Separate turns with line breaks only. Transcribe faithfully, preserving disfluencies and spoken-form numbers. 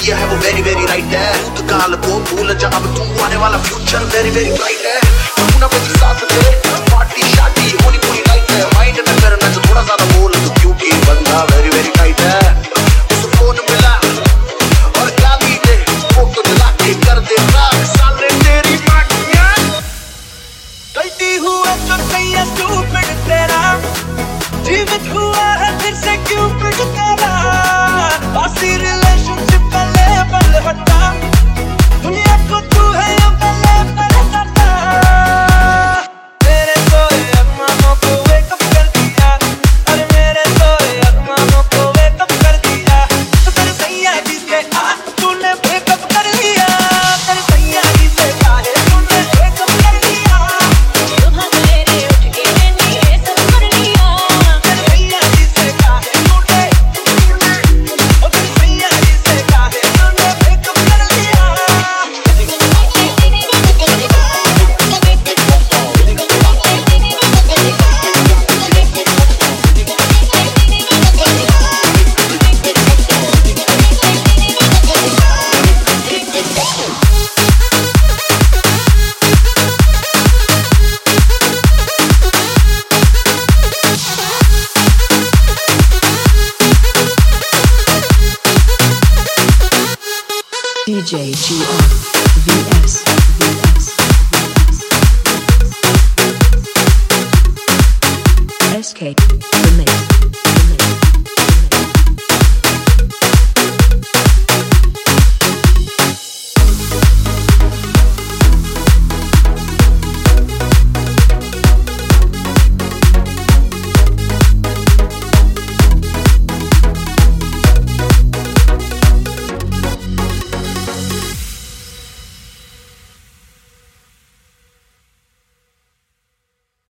किया है वो वेरी वेरी राइट है। भूतकाल को भूल जा अब तू, आने वाला फ्यूचर वेरी वेरी ब्राइट है। अपना मेरी साथ दे, पार्टी शादी होनी पूरी नाइट है। माइंड न करना जो थोड़ा ज्यादा बोल तू, क्योंकि बंदा वेरी वेरी टाइट है। उस फोन मिला और क्या भी दे, फोटो दिला के कर दे रात साले तेरी पार्टियां।
गलती हुआ तो सही स्टूपिड तेरा, जीवित हुआ है फिर से क्यों पिट तेरा। बासी रिलेशनशिप का लेबल हटा, दुनिया को तू है या पले पले सटा। मेरे सोए अरमानों को वेकअप कर दिया, अरे मेरे सोए अरमानों को वेकअप कर दिया। तो तेरे सैया जी से आ तूने ब्रेकअप कर लिया, तेरे सैया जी से काहे तूने ब्रेकअप कर लिया।
सुबह सवेरे उठ के मैंने ये सब कर लिया,
तेरे सैया जी से काहे तूने, ओ तेरे सैया जी से काहे तूने ब्रेकअप कर लिया।
D J G F V